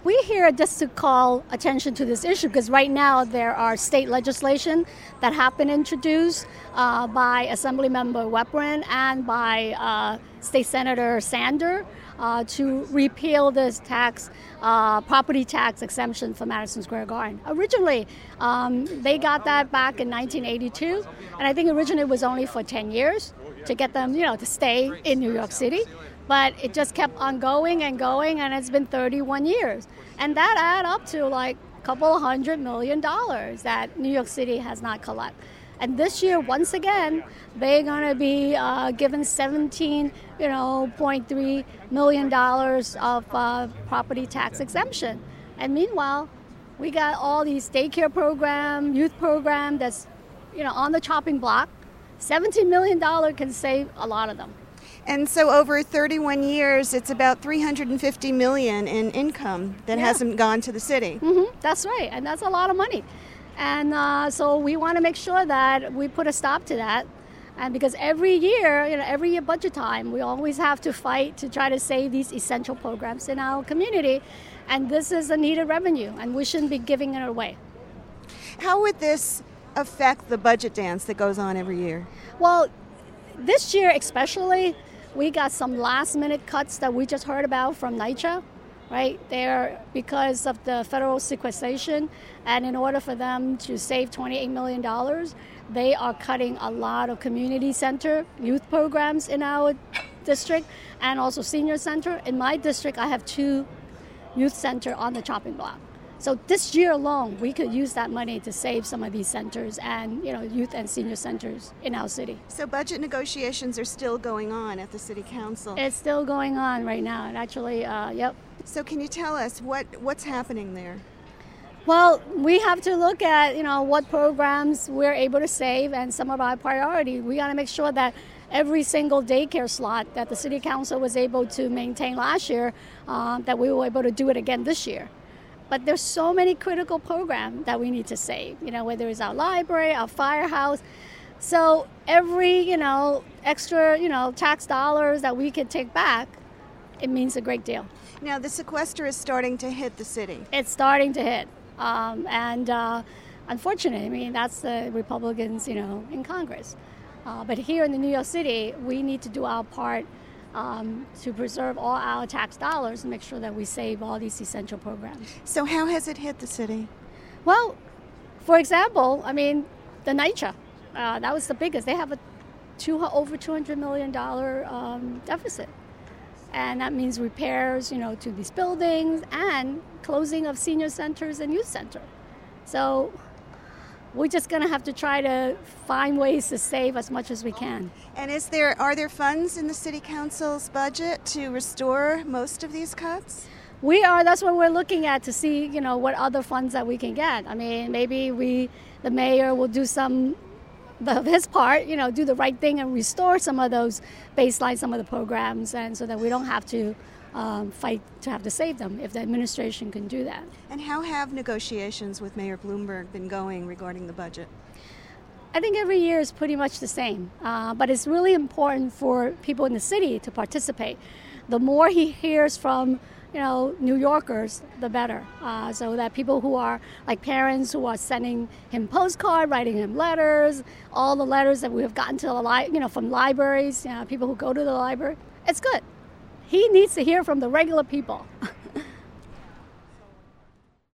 We're here just to call attention to this issue because right now there are state legislation that have been introduced by Assemblymember Weprin and by State Senator Sander to repeal this property tax exemption for Madison Square Garden. Originally, they got that back in 1982, and I think originally it was only for 10 years to get them, to stay in New York City. But it just kept on going, and it's been 31 years. And that add up to like a couple $100 million that New York City has not collected. And this year, once again, they're going to be given $17.3 million of property tax exemption. And meanwhile, we got all these daycare program, youth program that's, on the chopping block. $17 million can save a lot of them. And so over 31 years, it's about $350 million in income that hasn't gone to the city. Mm-hmm. That's right, and that's a lot of money. And so we want to make sure that we put a stop to that. And because every year budget time, we always have to fight to try to save these essential programs in our community. And this is a needed revenue, and we shouldn't be giving it away. How would this affect the budget dance that goes on every year? Well, this year especially, we got some last-minute cuts that we just heard about from NYCHA, right? They're because of the federal sequestration, and in order for them to save $28 million, they are cutting a lot of community center youth programs in our district and also senior center. In my district, I have 2 youth center on the chopping block. So this year alone, we could use that money to save some of these centers and, youth and senior centers in our city. So budget negotiations are still going on at the city council? It's still going on right now, and actually, yep. So can you tell us what's happening there? Well, we have to look at, what programs we're able to save and some of our priority. We got to make sure that every single daycare slot that the city council was able to maintain last year, that we were able to do it again this year. But there's so many critical programs that we need to save, whether it's our library, our firehouse. So every, extra, tax dollars that we can take back, it means a great deal. Now, the sequester is starting to hit the city. It's starting to hit. Unfortunately, that's the Republicans, in Congress. But here in the New York City, we need to do our part to preserve all our tax dollars and make sure that we save all these essential programs. So how has it hit the city? Well, for example, the NYCHA, that was the biggest. They have over $200 million deficit. And that means repairs, to these buildings and closing of senior centers and youth center. So we're just going to have to try to find ways to save as much as we can. And are there funds in the city council's budget to restore most of these cuts? We are. That's what we're looking at to see, what other funds that we can get. Maybe the mayor will do his part, do the right thing and restore some of those baseline, some of the programs, and so that we don't have to fight to have to save them if the administration can do that. And how have negotiations with Mayor Bloomberg been going regarding the budget? I think every year is pretty much the same, but it's really important for people in the city to participate. The more he hears from New Yorkers, the better. So that people who are like parents who are sending him postcards, writing him letters, all the letters that we have gotten to from libraries, people who go to the library, it's good. He needs to hear from the regular people.